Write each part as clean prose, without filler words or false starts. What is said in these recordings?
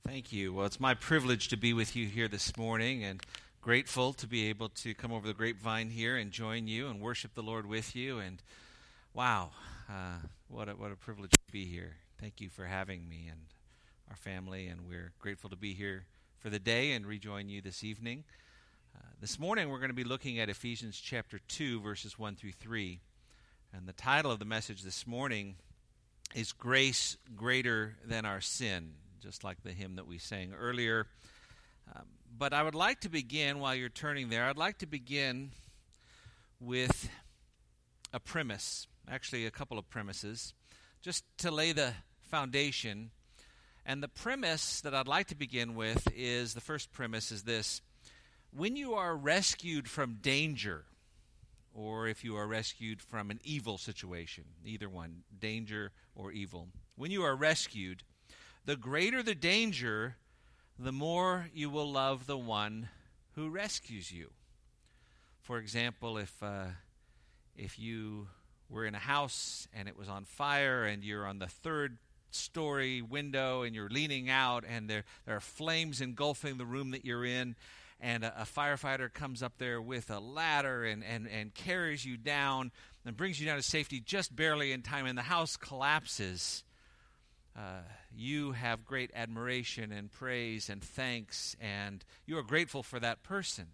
Thank you. Well, it's my privilege to be with you here this morning and grateful to be able to come over the grapevine here and join you and worship the Lord with you. And wow, what a privilege to be here. Thank you for having me and our family, and we're grateful to be here for the day and rejoin you this evening. This morning we're going to be looking at Ephesians chapter 2, verses 1 through 3. And the title of the message this morning is Grace Greater Than Our Sin, just like the hymn that we sang earlier. But I would like to begin, while you're turning there, I'd like to begin with a premise, actually a couple of premises, just to lay the foundation. And the premise that I'd like to begin with is, the first premise is this: when you are rescued from danger, or if you are rescued from an evil situation, either one, danger or evil, when you are rescued, the greater the danger, the more you will love the one who rescues you. For example, if you were in a house and it was on fire and you're on the third story window and you're leaning out and there are flames engulfing the room that you're in, and a firefighter comes up there with a ladder and carries you down and brings you down to safety just barely in time, and the house collapses, you have great admiration and praise and thanks, and you are grateful for that person.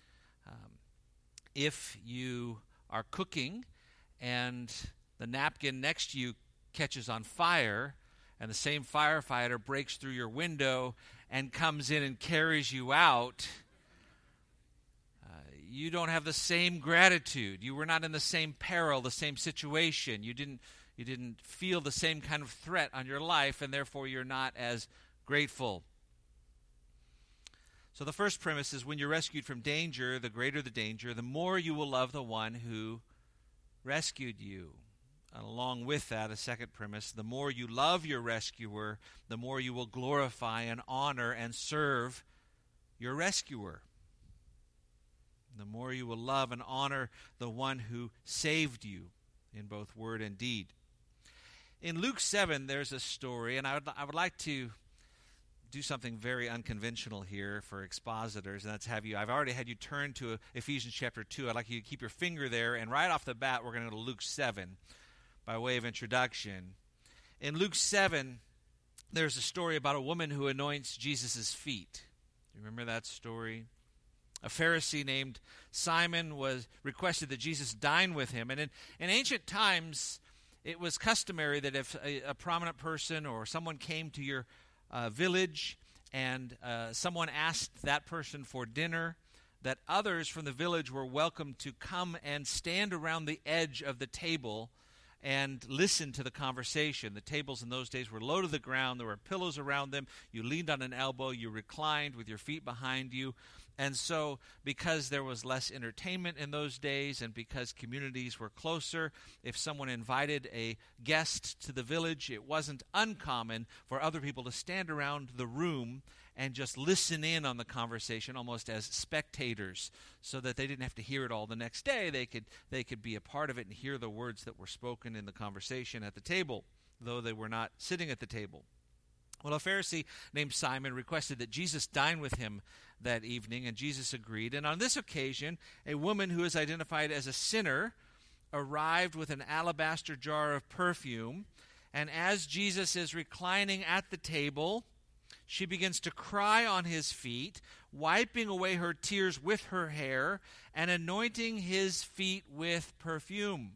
If you are cooking and the napkin next to you catches on fire, and the same firefighter breaks through your window and comes in and carries you out, you don't have the same gratitude. You were not in the same peril, the same situation. You didn't feel the same kind of threat on your life, and therefore you're not as grateful. So the first premise is, when you're rescued from danger, the greater the danger, the more you will love the one who rescued you. And along with that, a second premise: the more you love your rescuer, the more you will glorify and honor and serve your rescuer. The more you will love and honor the one who saved you in both word and deed. In Luke 7, there's a story, and I would like to do something very unconventional here for expositors, and that's I've already had you turn to Ephesians chapter 2. I'd like you to keep your finger there, and right off the bat, we're going to go to Luke 7 by way of introduction. In Luke 7, there's a story about a woman who anoints Jesus' feet. You remember that story? A Pharisee named Simon was requested that Jesus dine with him. And in ancient times, it was customary that if a prominent person or someone came to your village and someone asked that person for dinner, that others from the village were welcome to come and stand around the edge of the table and listen to the conversation. The tables in those days were low to the ground. There were pillows around them. You leaned on an elbow. You reclined with your feet behind you. And so, because there was less entertainment in those days, and because communities were closer, if someone invited a guest to the village, it wasn't uncommon for other people to stand around the room and just listen in on the conversation, almost as spectators, so that they didn't have to hear it all the next day. They could be a part of it and hear the words that were spoken in the conversation at the table, though they were not sitting at the table. Well, a Pharisee named Simon requested that Jesus dine with him that evening, and Jesus agreed. And on this occasion, a woman who is identified as a sinner arrived with an alabaster jar of perfume, and as Jesus is reclining at the table, she begins to cry on his feet, wiping away her tears with her hair and anointing his feet with perfume.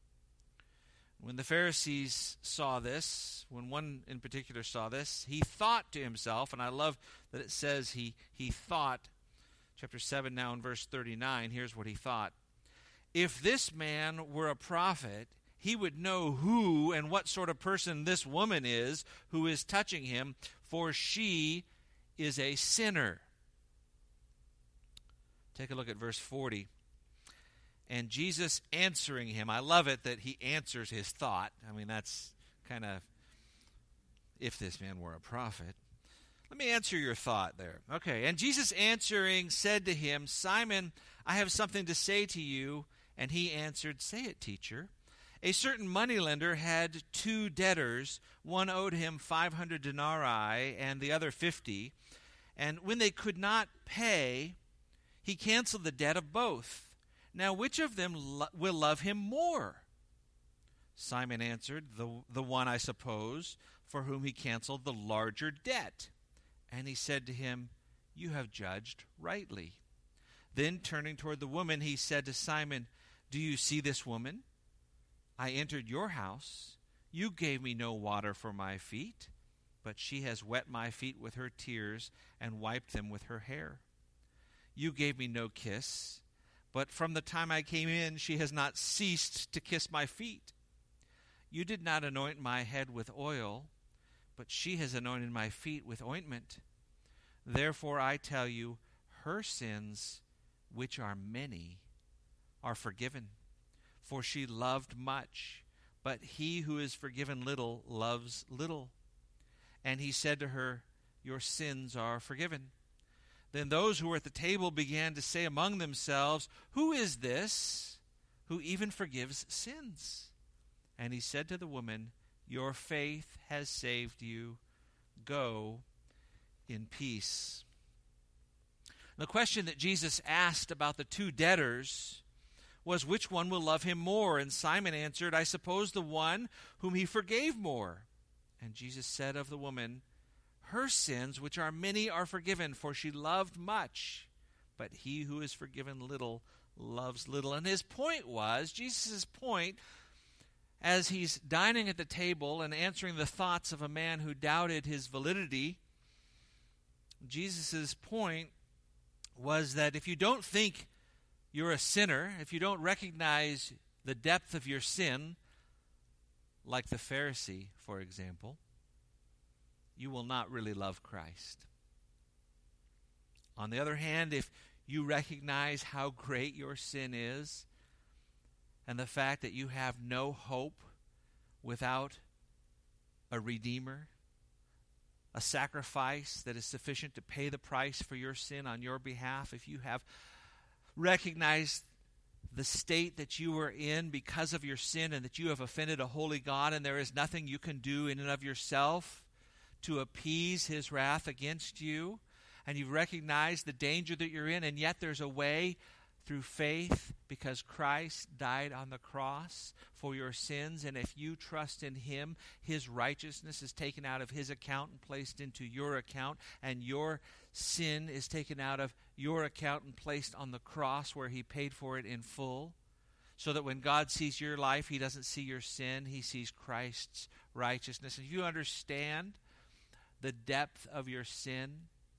When the Pharisees saw this, when one in particular saw this, he thought to himself, and I love that it says he thought, chapter 7 now in verse 39, here's what he thought: if this man were a prophet, he would know who and what sort of person this woman is who is touching him, for she is a sinner. Take a look at verse 40. And Jesus answering him, I love it that he answers his thought. I mean, that's kind of, if this man were a prophet. Let me answer your thought there. Okay, and Jesus answering said to him, Simon, I have something to say to you. And he answered, say it, teacher. A certain moneylender had 2 debtors. One owed him 500 denarii and the other 50. And when they could not pay, he canceled the debt of both. Now which of them will love him more? Simon answered, the one, I suppose, for whom he canceled the larger debt. And he said to him, you have judged rightly. Then turning toward the woman, he said to Simon, do you see this woman? I entered your house. You gave me no water for my feet, but she has wet my feet with her tears and wiped them with her hair. You gave me no kiss, but from the time I came in, she has not ceased to kiss my feet. You did not anoint my head with oil, but she has anointed my feet with ointment. Therefore I tell you, her sins, which are many, are forgiven. For she loved much, but he who is forgiven little loves little. And he said to her, your sins are forgiven. Then those who were at the table began to say among themselves, who is this who even forgives sins? And he said to the woman, your faith has saved you. Go in peace. The question that Jesus asked about the 2 debtors was, which one will love him more? And Simon answered, I suppose the one whom he forgave more. And Jesus said of the woman, her sins, which are many, are forgiven, for she loved much. But he who is forgiven little loves little. And his point was, Jesus' point, as he's dining at the table and answering the thoughts of a man who doubted his validity, Jesus' point was that if you don't think you're a sinner, if you don't recognize the depth of your sin, like the Pharisee, for example, you will not really love Christ. On the other hand, if you recognize how great your sin is and the fact that you have no hope without a Redeemer, a sacrifice that is sufficient to pay the price for your sin on your behalf, if you have recognized the state that you were in because of your sin and that you have offended a holy God and there is nothing you can do in and of yourself to appease his wrath against you, and you've recognized the danger that you're in, and yet there's a way through faith because Christ died on the cross for your sins, and if you trust in him, his righteousness is taken out of his account and placed into your account, and your sin is taken out of your account and placed on the cross where he paid for it in full, so that when God sees your life, he doesn't see your sin, he sees Christ's righteousness. And if you understand the depth of your sin,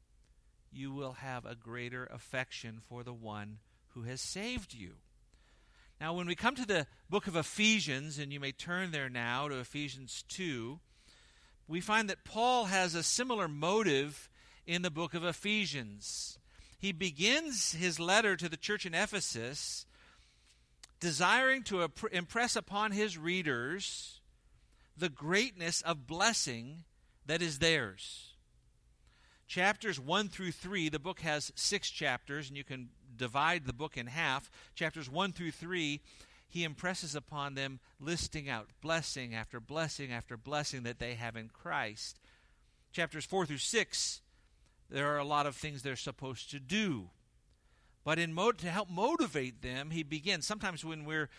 you will have a greater affection for the one who has saved you. Now, when we come to the book of Ephesians, and you may turn there now to Ephesians 2, we find that Paul has a similar motive in the book of Ephesians. He begins his letter to the church in Ephesus desiring to impress upon his readers the greatness of blessing that is theirs. Chapters 1 through 3, the book has 6 chapters, and you can divide the book in half. Chapters 1 through 3, he impresses upon them, listing out blessing after blessing after blessing that they have in Christ. Chapters 4 through 6, there are a lot of things they're supposed to do. But to help motivate them, he begins. Sometimes when we're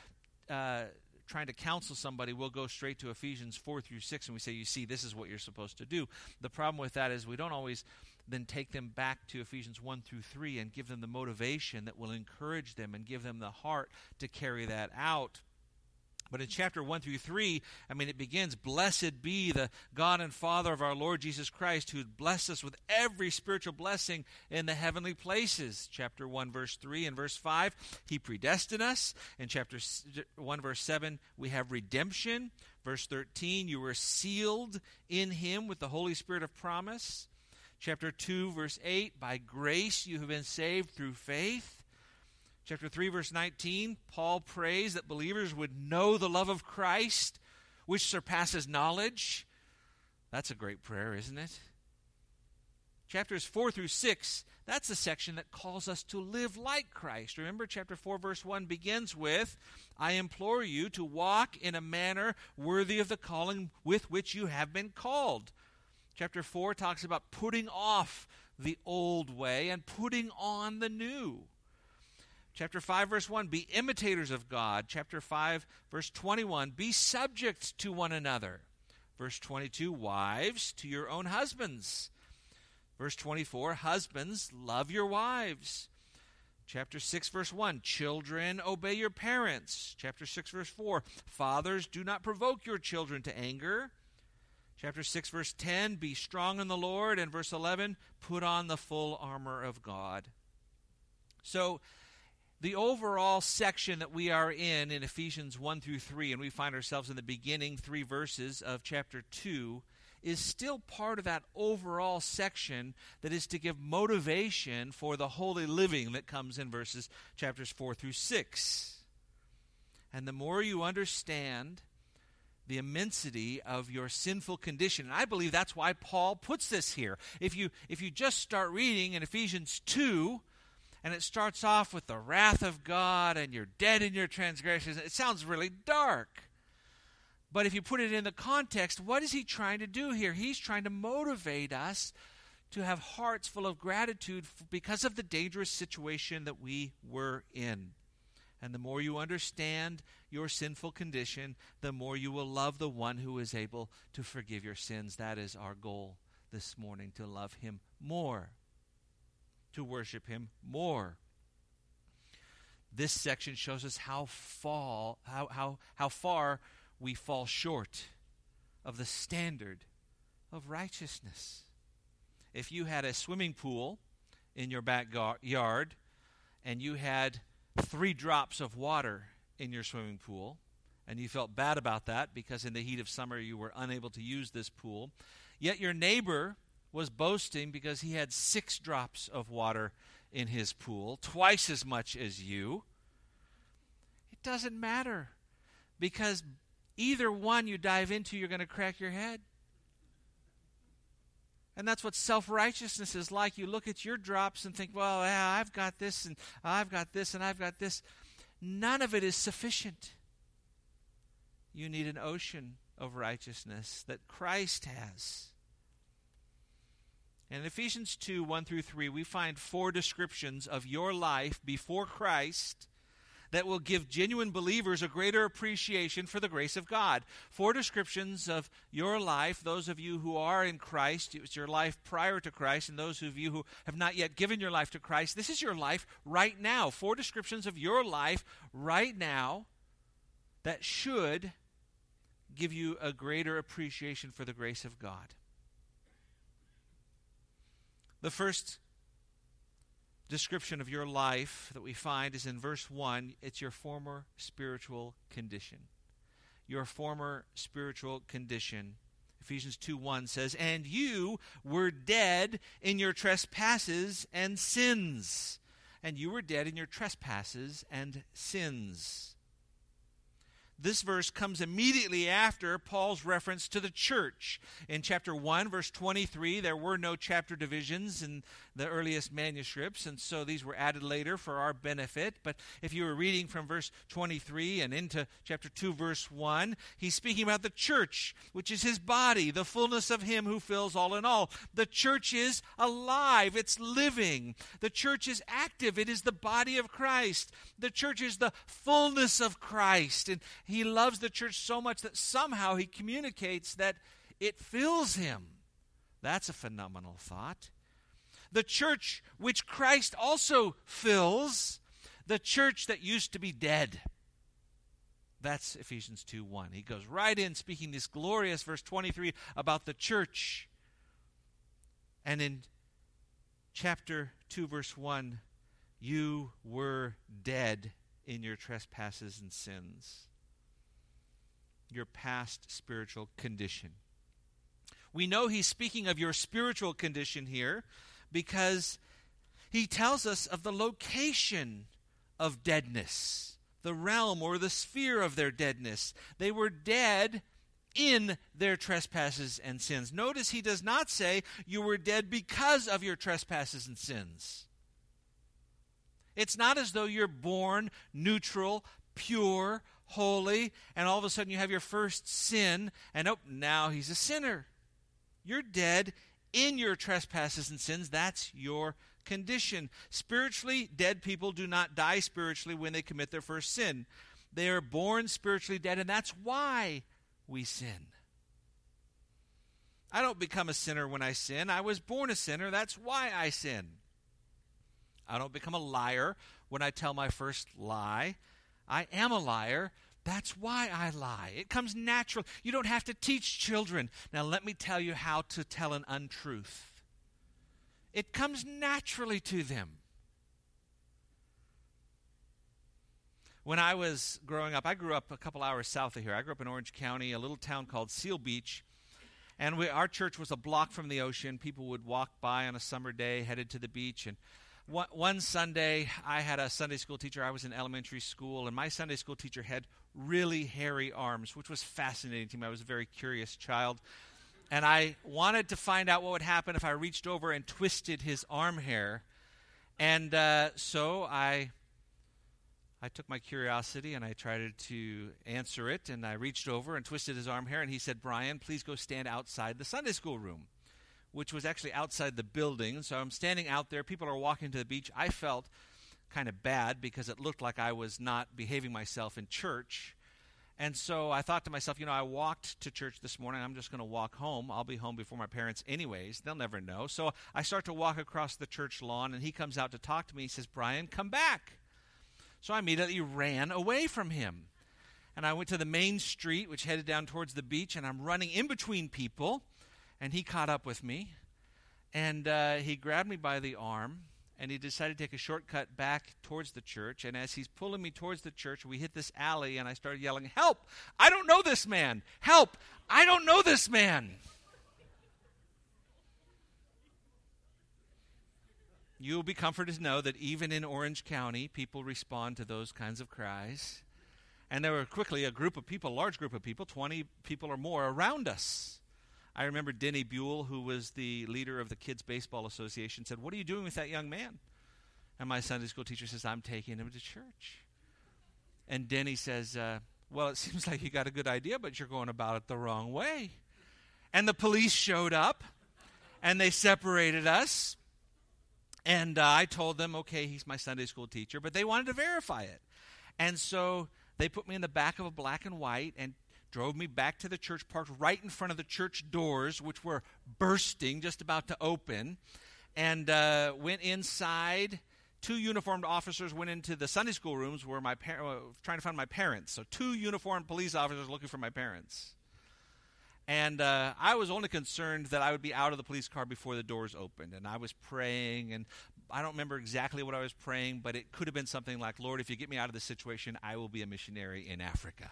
trying to counsel somebody, we'll go straight to Ephesians 4 through 6, and we say, you see, this is what you're supposed to do. The problem with that is we don't always then take them back to Ephesians 1 through 3 and give them the motivation that will encourage them and give them the heart to carry that out. But in chapter 1 through 3, it begins, blessed be the God and Father of our Lord Jesus Christ, who blessed us with every spiritual blessing in the heavenly places. Chapter 1, verse 3 and verse 5, he predestined us. In chapter 1, verse 7, we have redemption. Verse 13, you were sealed in him with the Holy Spirit of promise. Chapter 2, verse 8, by grace you have been saved through faith. Chapter 3, verse 19, Paul prays that believers would know the love of Christ, which surpasses knowledge. That's a great prayer, isn't it? Chapters 4 through 6, that's the section that calls us to live like Christ. Remember, chapter 4, verse 1 begins with, I implore you to walk in a manner worthy of the calling with which you have been called. Chapter 4 talks about putting off the old way and putting on the new. Chapter 5, verse 1, be imitators of God. Chapter 5, verse 21, be subject to one another. Verse 22, wives, to your own husbands. Verse 24, husbands, love your wives. Chapter 6, verse 1, children, obey your parents. Chapter 6, verse 4, fathers, do not provoke your children to anger. Chapter 6, verse 10, be strong in the Lord. And verse 11, put on the full armor of God. So, the overall section that we are in Ephesians 1 through 3, and we find ourselves in the beginning 3 verses of chapter 2, is still part of that overall section that is to give motivation for the holy living that comes in chapters 4 through 6. And the more you understand the immensity of your sinful condition, and I believe that's why Paul puts this here. If you just start reading in Ephesians 2, and it starts off with the wrath of God and you're dead in your transgressions, it sounds really dark. But if you put it in the context, what is he trying to do here? He's trying to motivate us to have hearts full of gratitude because of the dangerous situation that we were in. And the more you understand your sinful condition, the more you will love the one who is able to forgive your sins. That is our goal this morning, to love him more, to worship him more. This section shows us how far we fall short of the standard of righteousness. If you had a swimming pool in your backyard and you had 3 drops of water in your swimming pool, and you felt bad about that because in the heat of summer you were unable to use this pool, yet your neighbor was boasting because he had 6 drops of water in his pool, twice as much as you, it doesn't matter, because either one you dive into, you're going to crack your head. And that's what self-righteousness is like. You look at your drops and think, well, yeah, I've got this, and I've got this, and I've got this. None of it is sufficient. You need an ocean of righteousness that Christ has. In Ephesians 2, 1 through 3, we find 4 descriptions of your life before Christ that will give genuine believers a greater appreciation for the grace of God. 4 descriptions of your life, those of you who are in Christ, it's your life prior to Christ, and those of you who have not yet given your life to Christ, this is your life right now. 4 descriptions of your life right now that should give you a greater appreciation for the grace of God. The first description of your life that we find is in verse 1. It's your former spiritual condition. Your former spiritual condition. Ephesians 2:1 says, and you were dead in your trespasses and sins. And you were dead in your trespasses and sins. This verse comes immediately after Paul's reference to the church. In chapter 1, verse 23, there were no chapter divisions in the earliest manuscripts, and so these were added later for our benefit. But if you were reading from verse 23 and into chapter 2, verse 1, he's speaking about the church, which is his body, the fullness of him who fills all in all. The church is alive. It's living. The church is active. It is the body of Christ. The church is the fullness of Christ. And he loves the church so much that somehow he communicates that it fills him. That's a phenomenal thought. The church which Christ also fills, the church that used to be dead. That's Ephesians 2:1. He goes right in speaking this glorious verse 23 about the church. And in chapter 2, verse 1, you were dead in your trespasses and sins. Your past spiritual condition. We know he's speaking of your spiritual condition here because he tells us of the location of deadness, the realm or the sphere of their deadness. They were dead in their trespasses and sins. Notice he does not say you were dead because of your trespasses and sins. It's not as though you're born neutral, pure, holy, and all of a sudden you have your first sin, and now he's a sinner. You're dead in your trespasses and sins. That's your condition. Spiritually dead people do not die spiritually when they commit their first sin. They are born spiritually dead, and that's why we sin. I don't become a sinner when I sin. I was born a sinner. That's why I sin. I don't become a liar when I tell my first lie. I am a liar. That's why I lie. It comes natural. You don't have to teach children. Now let me tell you how to tell an untruth. It comes naturally to them. When I was growing up, I grew up a couple hours south of here. I grew up in Orange County, a little town called Seal Beach. And our church was a block from the ocean. People would walk by on a summer day, headed to the beach. And one Sunday, I had a Sunday school teacher. I was in elementary school, and my Sunday school teacher had really hairy arms, which was fascinating to me. I was a very curious child. And I wanted to find out what would happen if I reached over and twisted his arm hair. And so I took my curiosity and I tried to answer it. And I reached over and twisted his arm hair. And he said, "Brian, please go stand outside the Sunday school room," which was actually outside the building. So I'm standing out there. People are walking to the beach. I felt kind of bad because it looked like I was not behaving myself in church. And so I thought to myself, I walked to church this morning. I'm just going to walk home. I'll be home before my parents anyways. They'll never know. So I start to walk across the church lawn, and he comes out to talk to me. He says, "Brian, come back." So I immediately ran away from him. And I went to the main street, which headed down towards the beach, and I'm running in between people. And he caught up with me, and he grabbed me by the arm, and he decided to take a shortcut back towards the church. And as he's pulling me towards the church, we hit this alley, and I started yelling, "Help! I don't know this man! Help! I don't know this man!" You'll be comforted to know that even in Orange County, people respond to those kinds of cries. And there were quickly a large group of people, 20 people or more around us. I remember Denny Buell, who was the leader of the Kids Baseball Association, said, "What are you doing with that young man?" And my Sunday school teacher says, "I'm taking him to church." And Denny says, "Well, it seems like you got a good idea, but you're going about it the wrong way." And the police showed up, and they separated us. And I told them, okay, he's my Sunday school teacher, but they wanted to verify it. And so they put me in the back of a black and white and drove me back to the church, parked right in front of the church doors, which were bursting, just about to open, and went inside. 2 uniformed officers went into the Sunday school rooms where trying to find my parents. So 2 uniformed police officers looking for my parents. And I was only concerned that I would be out of the police car before the doors opened. And I was praying, and I don't remember exactly what I was praying, but it could have been something like, "Lord, if you get me out of this situation, I will be a missionary in Africa."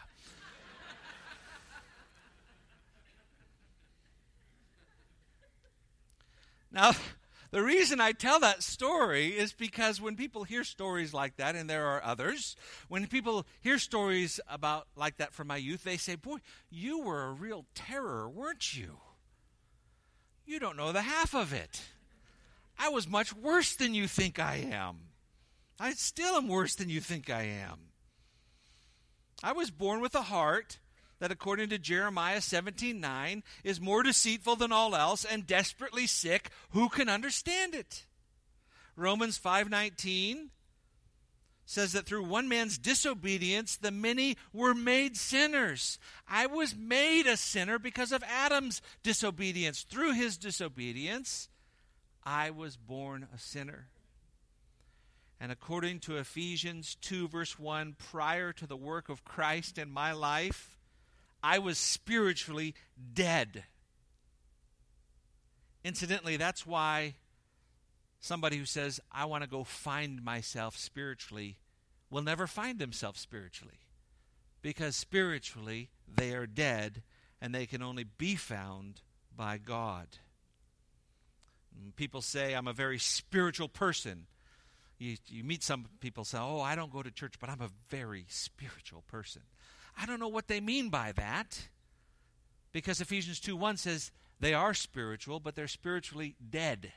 Now, the reason I tell that story is because when people hear stories like that, and there are others, when people hear stories like that from my youth, they say, "Boy, you were a real terror, weren't you? You don't know the half of it. I was much worse than you think I am. I still am worse than you think I am. I was born with a heart that, according to Jeremiah 17:9, is more deceitful than all else and desperately sick. Who can understand it?" Romans 5:19 says that through one man's disobedience, the many were made sinners. I was made a sinner because of Adam's disobedience. Through his disobedience, I was born a sinner. And according to Ephesians 2, verse 1, prior to the work of Christ in my life, I was spiritually dead. Incidentally, that's why somebody who says, "I want to go find myself spiritually," will never find themselves spiritually. Because spiritually, they are dead, and they can only be found by God. People say, "I'm a very spiritual person." You meet some people say, "Oh, I don't go to church, but I'm a very spiritual person." I don't know what they mean by that. Because Ephesians 2:1 says they are spiritual, but they're spiritually dead.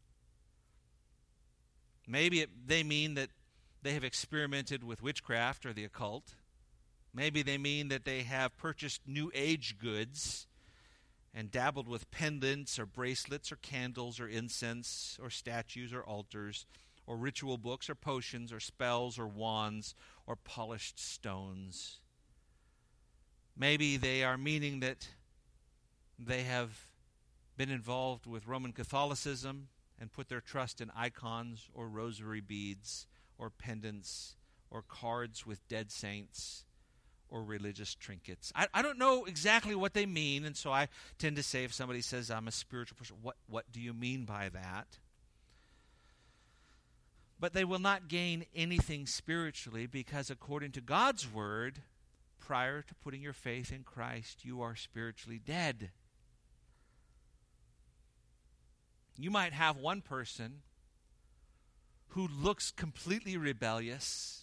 Maybe they mean that they have experimented with witchcraft or the occult. Maybe they mean that they have purchased New Age goods and dabbled with pendants or bracelets or candles or incense or statues or altars or ritual books or potions or spells or wands or polished stones. Maybe they are meaning that they have been involved with Roman Catholicism and put their trust in icons or rosary beads or pendants or cards with dead saints or religious trinkets. I don't know exactly what they mean, and so I tend to say if somebody says, I'm a spiritual person, what do you mean by that? But they will not gain anything spiritually because according to God's word, prior to putting your faith in Christ, you are spiritually dead. You might have one person who looks completely rebellious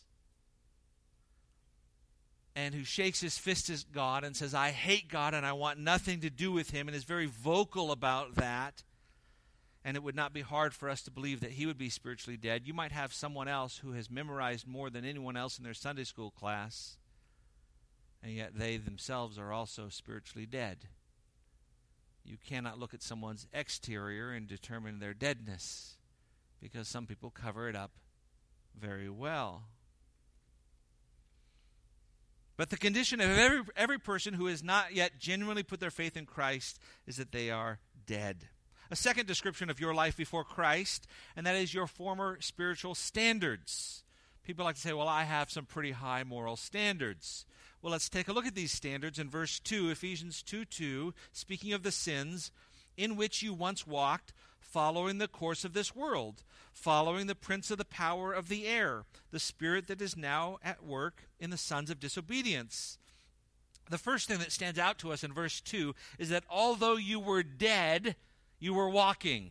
and who shakes his fist at God and says, I hate God and I want nothing to do with him, and is very vocal about that. And it would not be hard for us to believe that he would be spiritually dead. You might have someone else who has memorized more than anyone else in their Sunday school class, and yet they themselves are also spiritually dead. You cannot look at someone's exterior and determine their deadness, because some people cover it up very well. But the condition of every person who has not yet genuinely put their faith in Christ is that they are dead. A second description of your life before Christ, and that is your former spiritual standards. People like to say, well, I have some pretty high moral standards. Well, let's take a look at these standards in verse 2, Ephesians 2:2, speaking of the sins in which you once walked, following the course of this world, following the prince of the power of the air, the spirit that is now at work in the sons of disobedience. The first thing that stands out to us in verse 2 is that although you were dead, you were walking.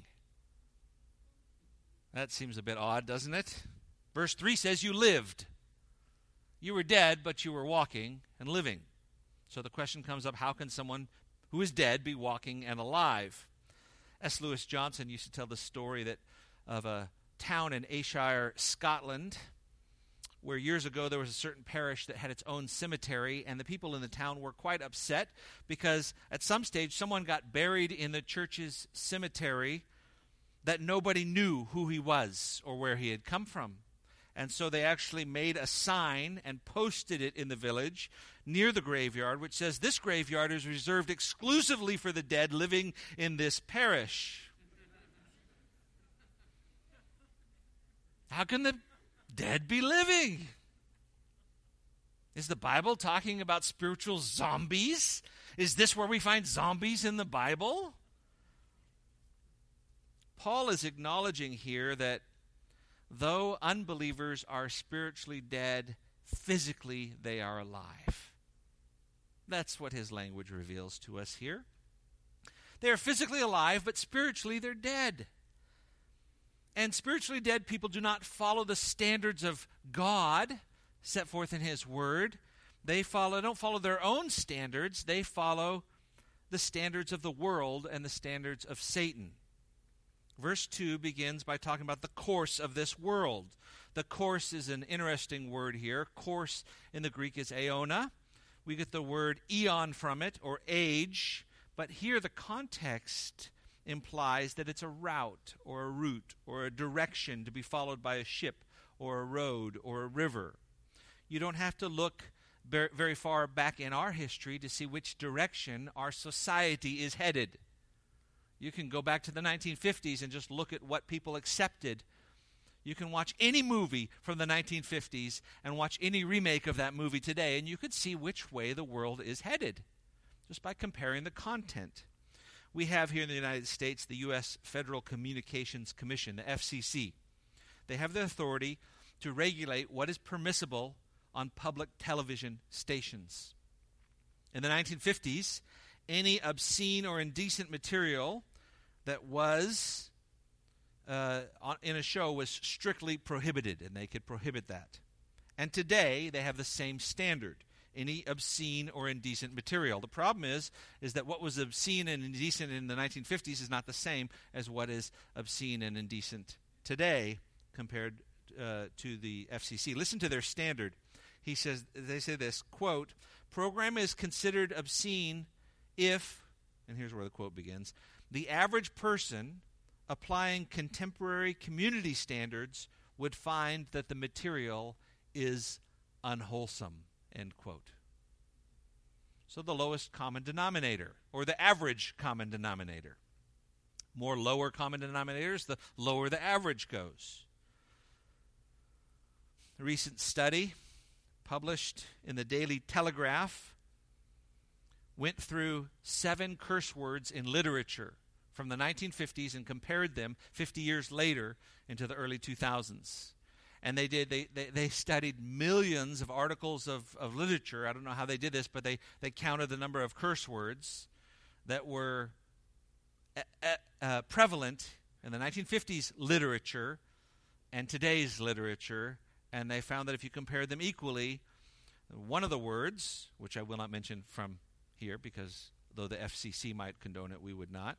That seems a bit odd, doesn't it? Verse 3 says you lived. You were dead, but you were walking and living. So the question comes up, how can someone who is dead be walking and alive? S. Lewis Johnson used to tell the story of a town in Ayrshire, Scotland, where years ago there was a certain parish that had its own cemetery, and the people in the town were quite upset because at some stage someone got buried in the church's cemetery that nobody knew who he was or where he had come from. And so they actually made a sign and posted it in the village near the graveyard, which says, this graveyard is reserved exclusively for the dead living in this parish. How can the dead be living? Is the Bible talking about spiritual zombies? Is this where we find zombies in the Bible? Paul is acknowledging here that though unbelievers are spiritually dead, physically they are alive. That's what his language reveals to us here. They are physically alive, but spiritually they're dead. And spiritually dead people do not follow the standards of God set forth in his word. They don't follow their own standards. They follow the standards of the world and the standards of Satan. Verse 2 begins by talking about the course of this world. The course is an interesting word here. Course in the Greek is aeona. We get the word eon from it, or age. But here the context implies that it's a route or a route or a direction to be followed by a ship or a road or a river. You don't have to look very far back in our history to see which direction our society is headed. You can go back to the 1950s and just look at what people accepted. You can watch any movie from the 1950s and watch any remake of that movie today, and you could see which way the world is headed just by comparing the content. We have here in the United States the U.S. Federal Communications Commission, the FCC. They have the authority to regulate what is permissible on public television stations. In the 1950s, any obscene or indecent material that was in a show was strictly prohibited, and they could prohibit that. And today, they have the same standard. any obscene or indecent material. The problem is that what was obscene and indecent in the 1950s is not the same as what is obscene and indecent today compared to the FCC. Listen to their standard. They say this, quote, program is considered obscene if, and here's where the quote begins, the average person applying contemporary community standards would find that the material is unwholesome, end quote. So the lowest common denominator, or the average common denominator. More lower common denominators, the lower the average goes. A recent study published in the Daily Telegraph went through 7 curse words in literature from the 1950s and compared them 50 years later into the early 2000s. And they studied millions of articles of literature. I don't know how they did this, but they counted the number of curse words that were prevalent in the 1950s literature and today's literature, and they found that if you compare them equally, one of the words, which I will not mention from here because though the FCC might condone it, we would not,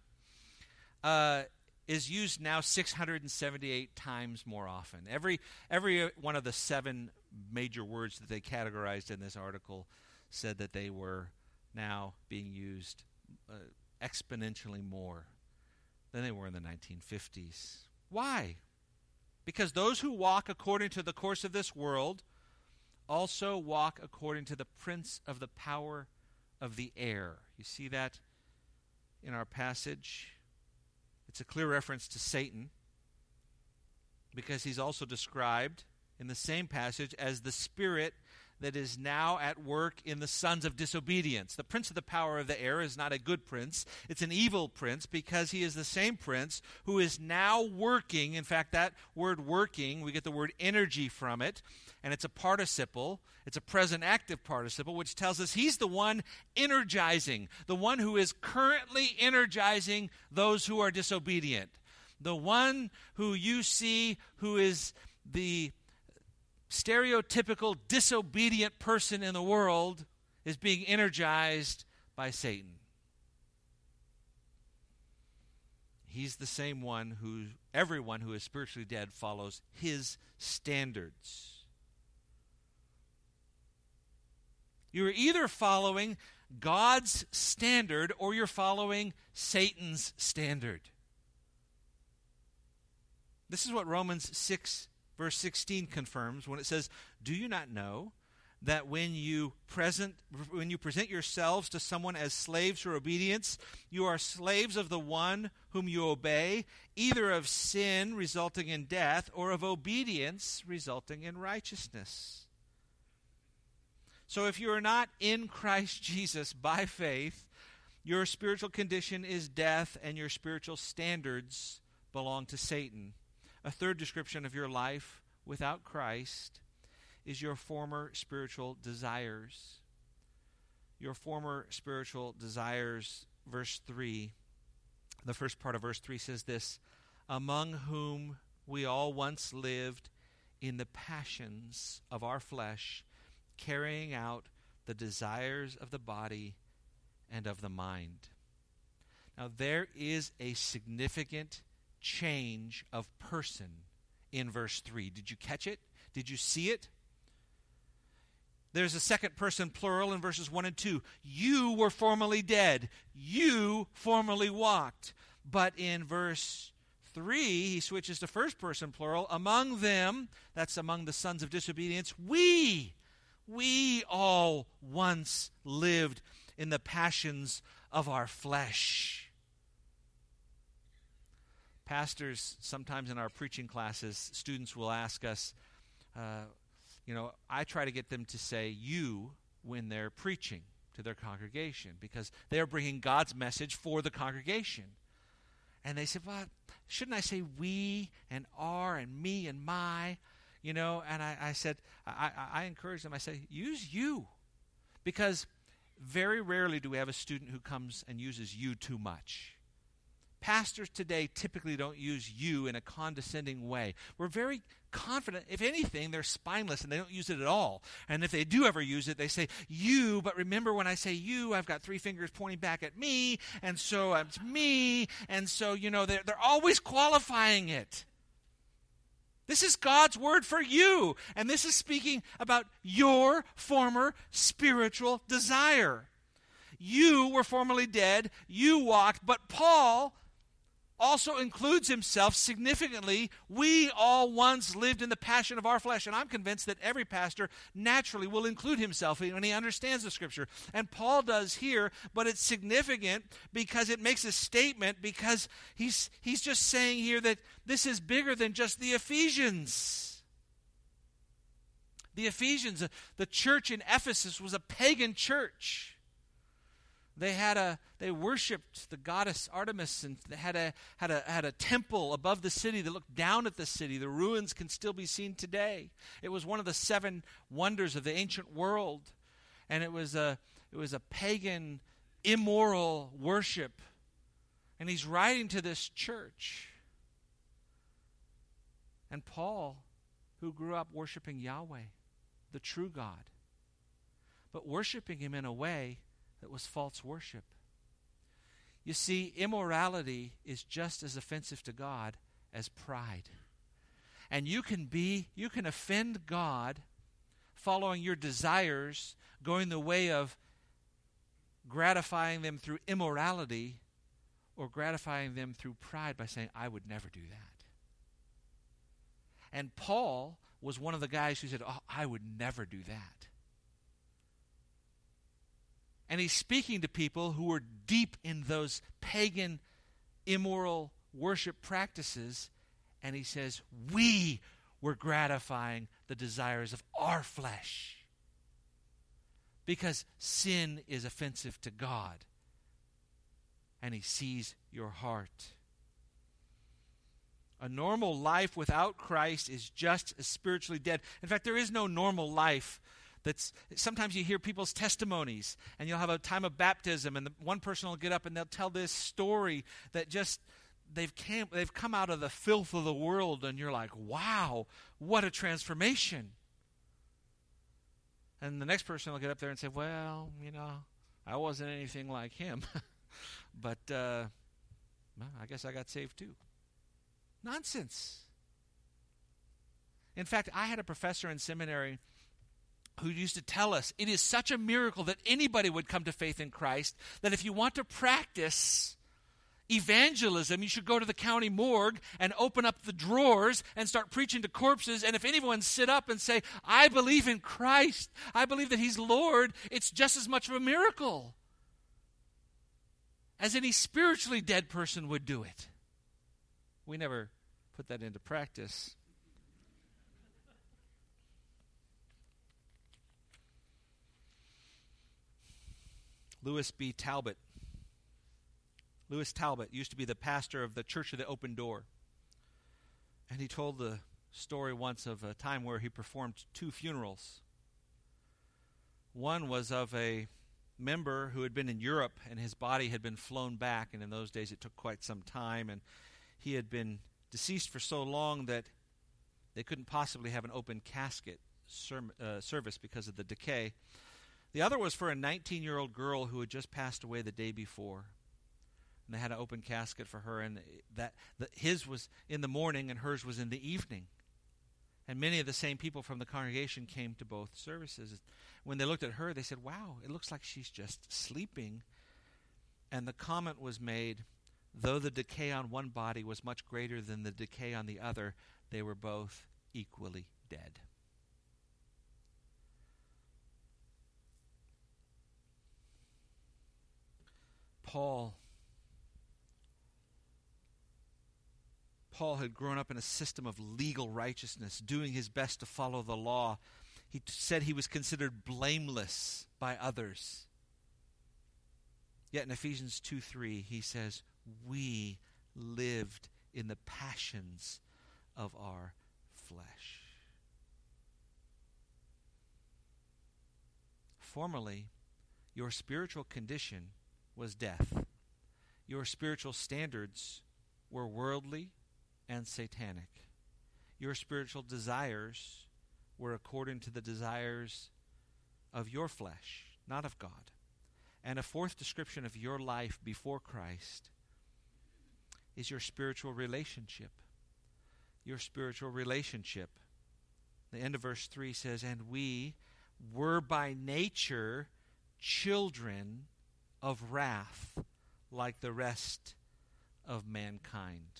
is used now 678 times more often. Every one of the 7 major words that they categorized in this article said that they were now being used exponentially more than they were in the 1950s. Why? Because those who walk according to the course of this world also walk according to the prince of the power of the air. You see that in our passage? It's a clear reference to Satan because he's also described in the same passage as the spirit that is now at work in the sons of disobedience. The prince of the power of the air is not a good prince. It's an evil prince because he is the same prince who is now working. In fact, that word working, we get the word energy from it, and it's a participle. It's a present active participle, which tells us he's the one energizing, the one who is currently energizing those who are disobedient. The one who you see who is the stereotypical disobedient person in the world is being energized by Satan. He's the same one who everyone who is spiritually dead follows his standards. You're either following God's standard or you're following Satan's standard. This is what Romans 6 Verse 16 confirms when it says, do you not know that when you present yourselves to someone as slaves for obedience, you are slaves of the one whom you obey, either of sin resulting in death or of obedience resulting in righteousness? So if you are not in Christ Jesus by faith, your spiritual condition is death and your spiritual standards belong to Satan. A third description of your life without Christ is your former spiritual desires. Your former spiritual desires, verse 3, the first part of verse 3 says this, among whom we all once lived in the passions of our flesh, carrying out the desires of the body and of the mind. Now there is a significant change of person in verse 3. Did you catch it? Did you see it? There's a second person plural in verses 1 and 2. You were formerly dead. You formerly walked. But in verse 3, he switches to first person plural. Among them, that's among the sons of disobedience, we all once lived in the passions of our flesh. Pastors, sometimes in our preaching classes, students will ask us, I try to get them to say you when they're preaching to their congregation because they're bringing God's message for the congregation. And they said, well, shouldn't I say we and our and me and my? And I said, I encourage them, I say, use you. Because very rarely do we have a student who comes and uses you too much. pastors today typically don't use you in a condescending way. We're very confident. If anything, they're spineless and they don't use it at all. And if they do ever use it, they say you, but remember when I say you, I've got three fingers pointing back at me, and so it's me, and so, they're always qualifying it. This is God's word for you, and this is speaking about your former spiritual desire. You were formerly dead, you walked, but Paul also includes himself significantly. We all once lived in the passion of our flesh, and I'm convinced that every pastor naturally will include himself when he understands the Scripture. And Paul does here, but it's significant because it makes a statement, because he's just saying here that this is bigger than just the Ephesians. The Ephesians, the church in Ephesus, was a pagan church. They worshipped the goddess Artemis, and they had a temple above the city that looked down at the city. The ruins can still be seen today. It was one of the 7 wonders of the ancient world, and it was a pagan, immoral worship. And he's writing to this church. And Paul, who grew up worshiping Yahweh, the true God, but worshiping him in a way that was false worship. You see, immorality is just as offensive to God as pride. And you can offend God following your desires, going the way of gratifying them through immorality, or gratifying them through pride by saying, I would never do that. And Paul was one of the guys who said, I would never do that. And he's speaking to people who were deep in those pagan, immoral worship practices. And he says, we were gratifying the desires of our flesh. Because sin is offensive to God. And he sees your heart. A normal life without Christ is just as spiritually dead. In fact, there is no normal life. Sometimes you hear people's testimonies, and you'll have a time of baptism, and one person will get up and they'll tell this story that just they've come out of the filth of the world, and you're like, wow, what a transformation. And the next person will get up there and say, well, I wasn't anything like him, but I guess I got saved too. Nonsense. In fact, I had a professor in seminary who used to tell us it is such a miracle that anybody would come to faith in Christ that if you want to practice evangelism, you should go to the county morgue and open up the drawers and start preaching to corpses. And if anyone sit up and say, I believe in Christ, I believe that He's Lord, it's just as much of a miracle as any spiritually dead person would do it. We never put that into practice. Lewis Talbot used to be the pastor of the Church of the Open Door. And he told the story once of a time where he performed 2 funerals. One was of a member who had been in Europe, and his body had been flown back, and in those days it took quite some time, and he had been deceased for so long that they couldn't possibly have an open casket service because of the decay. The other was for a 19-year-old girl who had just passed away the day before. And they had an open casket for her, and his was in the morning and hers was in the evening. And many of the same people from the congregation came to both services. When they looked at her, they said, wow, it looks like she's just sleeping. And the comment was made, though the decay on one body was much greater than the decay on the other, they were both equally dead. Paul had grown up in a system of legal righteousness, doing his best to follow the law. He said he was considered blameless by others. Yet in Ephesians 2:3, he says, we lived in the passions of our flesh. Formerly, your spiritual condition was death. your spiritual standards were worldly and satanic. Your spiritual desires were according to the desires of your flesh, not of God. And a fourth description of your life before Christ is your spiritual relationship. Your spiritual relationship. The end of verse 3 says, "And we were by nature children of wrath, like the rest of mankind."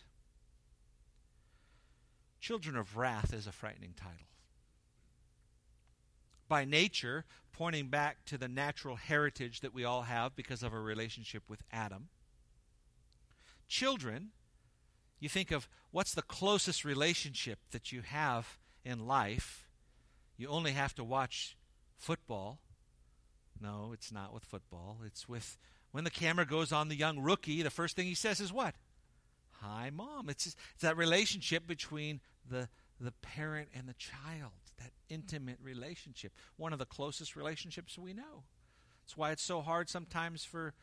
Children of wrath is a frightening title. By nature, pointing back to the natural heritage that we all have because of our relationship with Adam. Children, you think of what's the closest relationship that you have in life. You only have to watch football. No, it's not with football. It's with when the camera goes on the young rookie, the first thing he says is what? "Hi, Mom." It's that relationship between the parent and the child, that intimate relationship, one of the closest relationships we know. That's why it's so hard sometimes for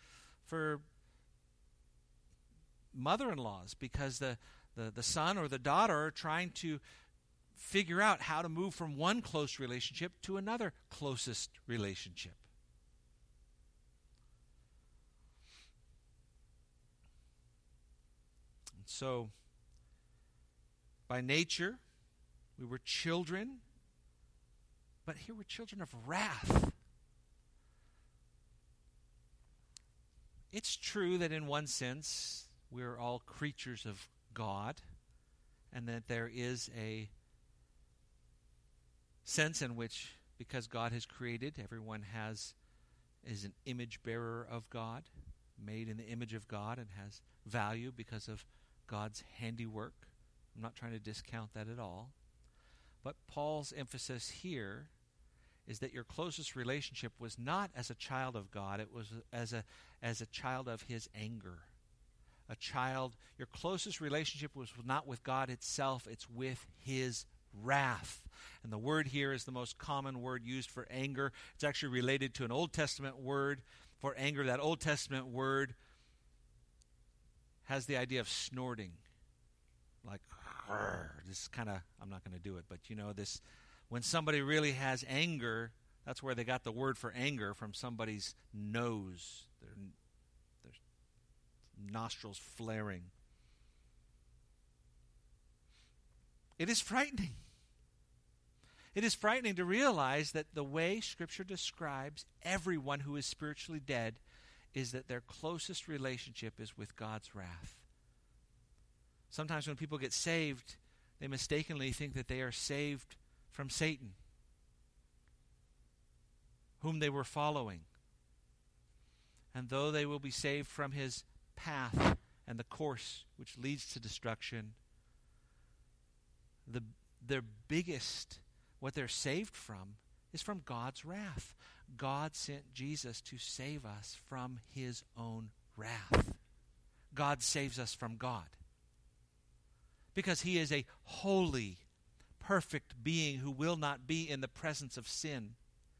mother-in-laws, because the son or the daughter are trying to figure out how to move from one close relationship to another closest relationship. And so, by nature, we were children, but here we're children of wrath. It's true that in one sense, we're all creatures of God, and that there is a sense in which, because God has created, everyone is an image bearer of God, made in the image of God, and has value because of God's handiwork. I'm not trying to discount that at all. But Paul's emphasis here is that your closest relationship was not as a child of God, it was as a child of his anger. Your closest relationship was not with God itself, it's with his wrath. And the word here is the most common word used for anger. It's actually related to an Old Testament word for anger. That Old Testament word has the idea of snorting. Like, this kind of, I'm not going to do it, but this, when somebody really has anger, that's where they got the word for anger, from somebody's nose, their nostrils flaring. It is frightening. It is frightening to realize that the way Scripture describes everyone who is spiritually dead is that their closest relationship is with God's wrath. Sometimes when people get saved, they mistakenly think that they are saved from Satan, whom they were following. And though they will be saved from his path and the course which leads to destruction, what they're saved from is from God's wrath. God sent Jesus to save us from his own wrath. God saves us from God, because he is a holy, perfect being who will not be in the presence of sin.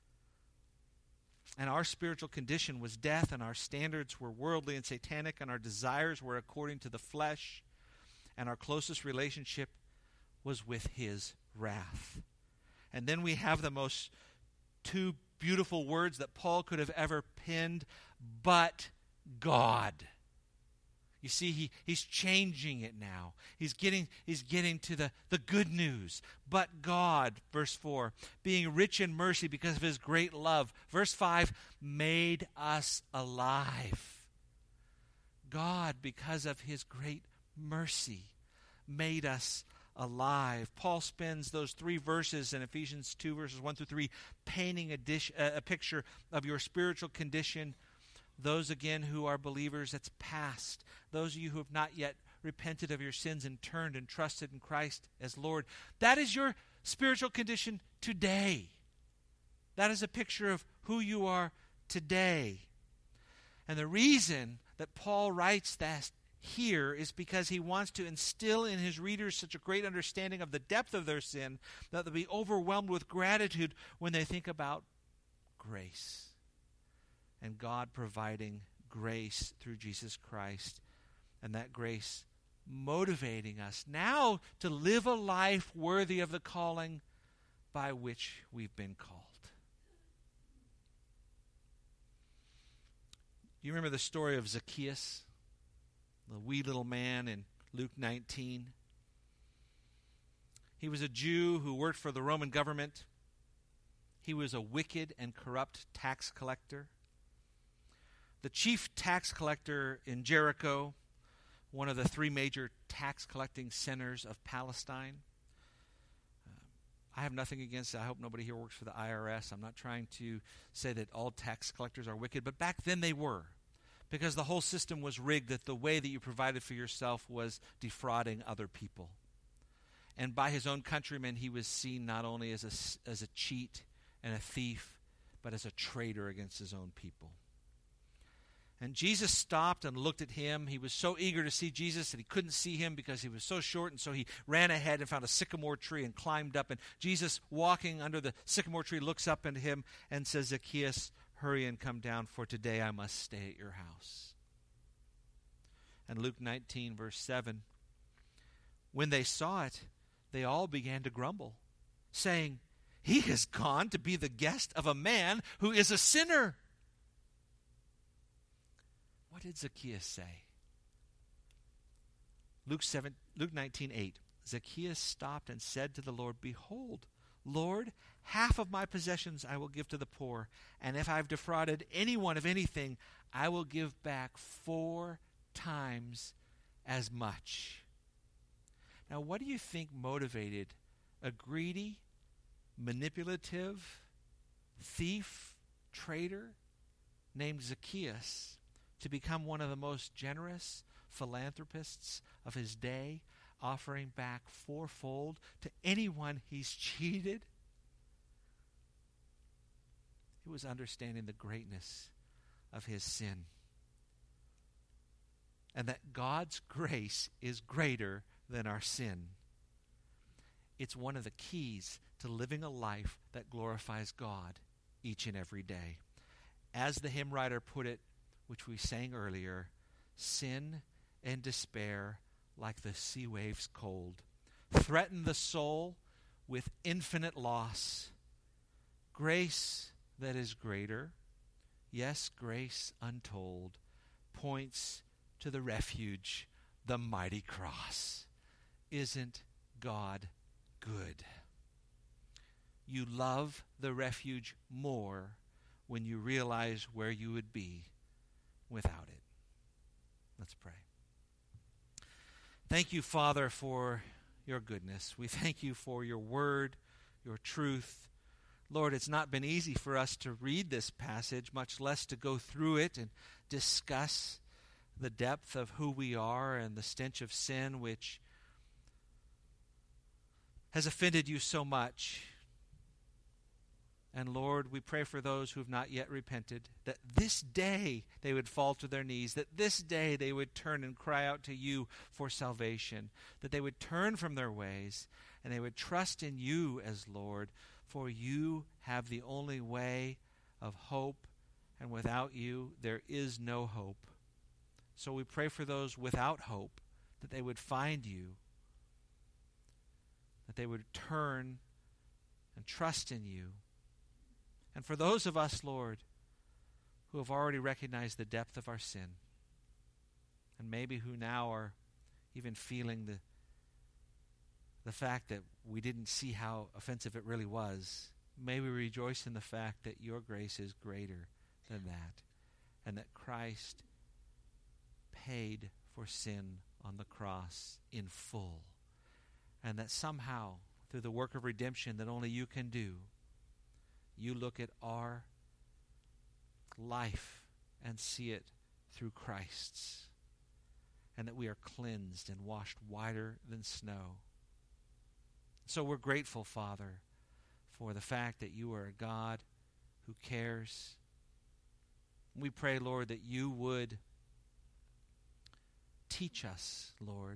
And our spiritual condition was death, and our standards were worldly and satanic, and our desires were according to the flesh, and our closest relationship was with his wrath. And then we have the most two beautiful words that Paul could have ever penned, but God. You see, he's changing it now. He's getting to the good news. But God, verse 4, being rich in mercy because of his great love. Verse 5, made us alive. God, because of his great mercy, made us alive. Paul spends those 3 verses in Ephesians 2, verses 1 through 3, painting a picture of your spiritual condition. Those, again, who are believers, that's past. Those of you who have not yet repented of your sins and turned and trusted in Christ as Lord, that is your spiritual condition today. That is a picture of who you are today. And the reason that Paul writes that here is because he wants to instill in his readers such a great understanding of the depth of their sin that they'll be overwhelmed with gratitude when they think about grace and God providing grace through Jesus Christ, and that grace motivating us now to live a life worthy of the calling by which we've been called. You remember the story of Zacchaeus, the wee little man in Luke 19? He was a Jew who worked for the Roman government. He was a wicked and corrupt tax collector. The chief tax collector in Jericho, one of the three major tax collecting centers of Palestine. I have nothing against it. I hope nobody here works for the IRS. I'm not trying to say that all tax collectors are wicked, but back then they were, because the whole system was rigged that the way that you provided for yourself was defrauding other people. And by his own countrymen, he was seen not only as a cheat and a thief, but as a traitor against his own people. And Jesus stopped and looked at him. He was so eager to see Jesus that he couldn't see him because he was so short, and so he ran ahead and found a sycamore tree and climbed up. And Jesus, walking under the sycamore tree, looks up at him and says, "Zacchaeus, hurry and come down, for today I must stay at your house." And Luke 19, verse 7, when they saw it, they all began to grumble, saying, "He has gone to be the guest of a man who is a sinner." What did Zacchaeus say? Luke 19:8. Zacchaeus stopped and said to the Lord, "Behold, Lord, half of my possessions I will give to the poor, and if I have defrauded anyone of anything, I will give back 4 times as much." Now, what do you think motivated a greedy, manipulative, thief, traitor named Zacchaeus to become one of the most generous philanthropists of his day, offering back 4-fold to anyone he's cheated? It was understanding the greatness of his sin, and that God's grace is greater than our sin. It's one of the keys to living a life that glorifies God each and every day. As the hymn writer put it, which we sang earlier, sin and despair, like the sea waves cold, threaten the soul with infinite loss. Grace that is greater, yes, grace untold, points to the refuge, the mighty cross. Isn't God good? You love the refuge more when you realize where you would be without it. Let's pray. Thank you, Father, for your goodness. We thank you for your word, your truth. Lord, it's not been easy for us to read this passage, much less to go through it and discuss the depth of who we are and the stench of sin which has offended you so much. And Lord, we pray for those who have not yet repented, that this day they would fall to their knees, that this day they would turn and cry out to you for salvation, that they would turn from their ways and they would trust in you as Lord, for you have the only way of hope, and without you there is no hope. So we pray for those without hope, that they would find you, that they would turn and trust in you. And for those of us, Lord, who have already recognized the depth of our sin, and maybe who now are even feeling the fact that we didn't see how offensive it really was, may we rejoice in the fact that your grace is greater than that, and that Christ paid for sin on the cross in full, and that somehow, through the work of redemption that only you can do, you look at our life and see it through Christ's, and that we are cleansed and washed whiter than snow. So we're grateful, Father, for the fact that you are a God who cares. We pray, Lord, that you would teach us, Lord,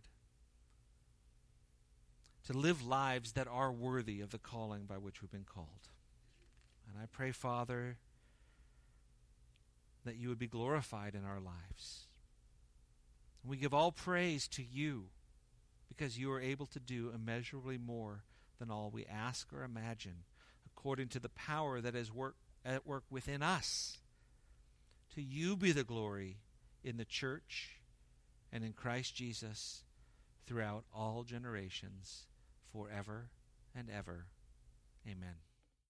to live lives that are worthy of the calling by which we've been called. And I pray, Father, that you would be glorified in our lives. We give all praise to you because you are able to do immeasurably more than all we ask or imagine, according to the power that is at work within us. To you be the glory in the church and in Christ Jesus throughout all generations, forever and ever. Amen.